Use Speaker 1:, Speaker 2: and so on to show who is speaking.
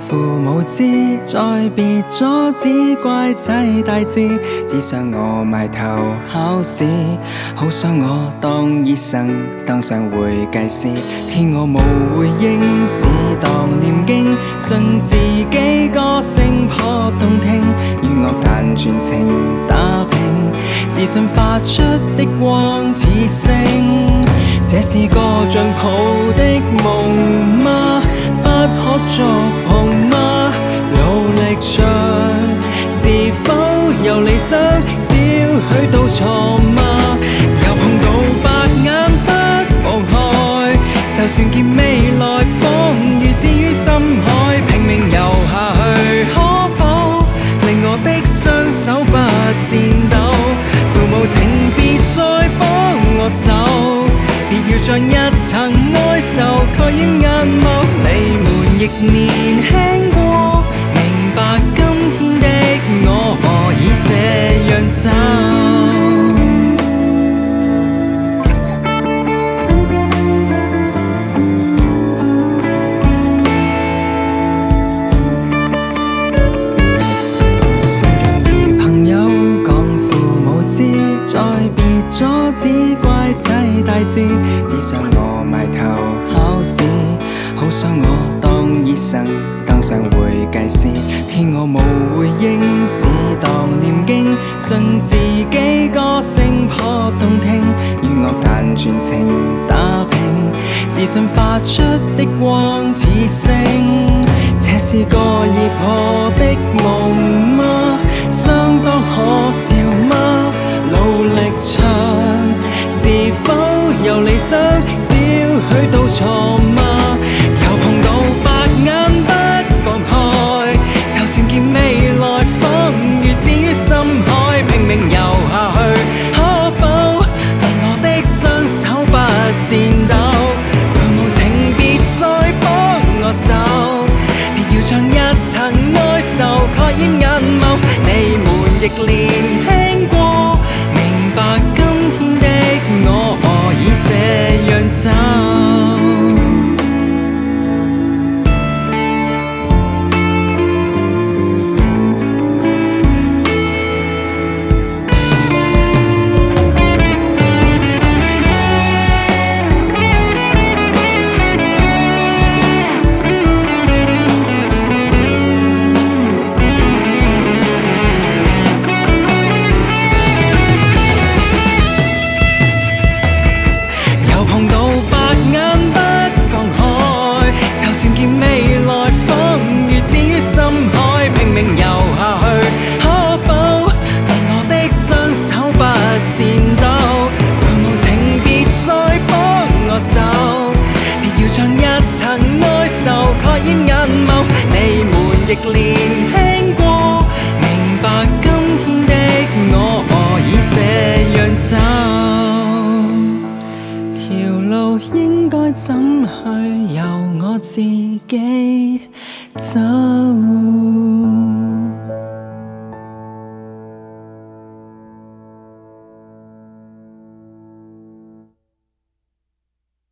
Speaker 1: 父母知，再别阻止乖仔大志，只想我埋头考试。好想我當醫生，當上會計師，騙我冇回應，是當念經，信自己歌聲頗動聽，與樂壇全程打拼，自信發出的光似星。這是個像抱的夢嗎？不可觸碰嗎？努力唱，是否由理想少許到錯嗎？又碰到白眼不放開，就算見未來風雨置於深海，拼命游下去，可否令我的雙手不顫抖？父母請別再幫我手，別要像一層哀愁蓋掩眼目，你們亦年輕過，明白今天的我何以這樣走。常見如朋友講父母知，再別阻止乖仔大志，只想我埋頭考試。好想我當醫生，當上會計師，騙我冇回應，是當念經，信自己歌聲頗動聽，與樂壇全程打拼，自信發出的光似星。這是個易破的夢嗎？相當可笑嗎？努力唱，是否由理想少許到錯嗎？又碰到白眼不放開，就算見未來風雨置於深海，拼命游下去，可否令我的雙手不顫抖？父母請別再幫我手，別要像一層哀愁蓋掩眼眸，你們亦年輕過，明白今天的我何以這樣走。亦年輕過，明白今天的我何以這樣走，條路應該怎去由我自己走。